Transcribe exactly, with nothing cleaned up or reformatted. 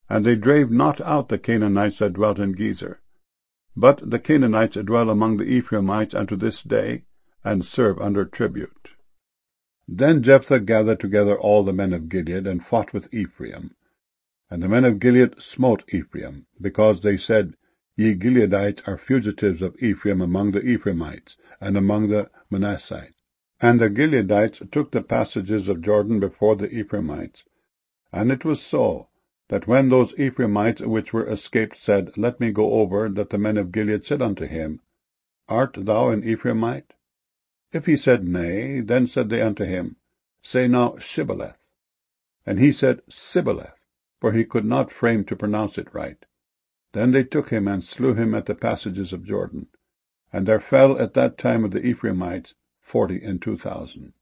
And they drave not out the Canaanites that dwelt in Gezer. But the Canaanites dwell among the Ephraimites unto this day, and serve under tribute. Then Jephthah gathered together all the men of Gilead, and fought with Ephraim. And the men of Gilead smote Ephraim, because they said, Ye Gileadites are fugitives of Ephraim among the Ephraimites, and among the Manassites. And the Gileadites took the passages of Jordan before the Ephraimites. And it was so, that when those Ephraimites which were escaped said, Let me go over, that the men of Gilead said unto him, Art thou an Ephraimite? If he said, Nay, then said they unto him, Say now Shibboleth. And he said, Sibboleth, for he could not frame to pronounce it right. Then they took him and slew him at the passages of Jordan. And there fell at that time of the Ephraimites forty and two thousand.